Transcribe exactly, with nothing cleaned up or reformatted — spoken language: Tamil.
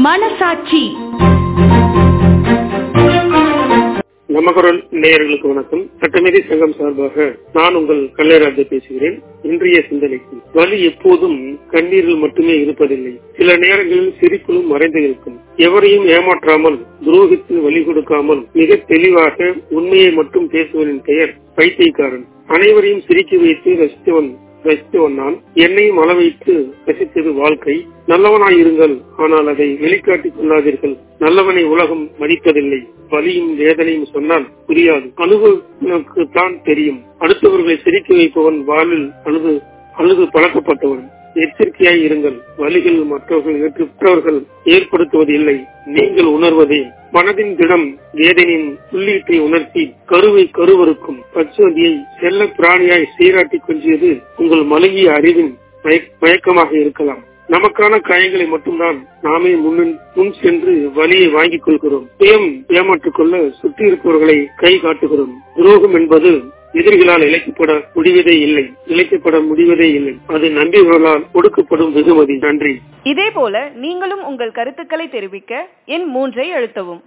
மனசாட்சி. நமக்குரல் நேயர்களுக்கு வணக்கம். சட்டமேதை சங்கம் சார்பாக நான் உங்கள் கல்லைராஜா பேசுகிறேன். இன்றைய சிந்தனைக்கு வலி எப்போதும் கண்ணீரில் மட்டுமே இருப்பதில்லை. சில நேரங்களில் சிரிப்பிலும் மறைந்து இருக்கும். எவரையும் ஏமாற்றாமல் துரோகித்து வலி கொடுக்காமல் மிக தெளிவாக உண்மையை மட்டும் பேசுவதின் பெயர் பைத்தியக்காரன். அனைவரையும் சிரிக்க வைத்து ரசித்தவன் ரசித்தவன் நான். என்னையும் அள வைத்து ரசித்தது வாழ்க்கை. நல்லவனாயிருங்கள், ஆனால் அதை வெளிக்காட்டிக் கொள்ளாதீர்கள். நல்லவனை உலகம் மதிப்பதில்லை. வலியும் வேதனையும் சொன்னால் புரியாது, அனுபவனுக்கு தான் தெரியும். அடுத்தவர்களை சிரிக்க வைப்பவன் வாழ்வில் அழுது அழுது பழக்கப்பட்டவன். எச்சரிக்கையாய் இருங்கள். வலிகள் மற்றவர்கள் ஏற்றவர்கள் ஏற்படுத்துவது இல்லை, நீங்கள் உணர்வதே. மனதின் திடம் வேதனையின் உள்ளீட்டை உணர்த்தி கருவை கருவறுக்கும் பச்சுவதியை செல்ல பிராணியாய் சீராட்டி கொஞ்சியது உங்கள் மலங்கிய அறிவின் மயக்கமாக இருக்கலாம். நமக்கான காயங்களை மட்டும்தான் நாமே முன் சென்று வலியை வாங்கிக் கொள்கிறோம். சுயம் ஏமாற்றிக் கொள்ள சுற்றி இருப்பவர்களை கை காட்டுகிறோம். துரோகம் என்பது எதிரிகளால் இழைக்கப்பட முடிவதே இல்லை இழைக்கப்பட முடிவதே இல்லை அது நம்பியவர்களால் கொடுக்கப்படும் வெகுமதி. நன்றி. இதே போல நீங்களும் உங்கள் கருத்துக்களை தெரிவிக்க எண் மூன்றை அழுத்தவும்.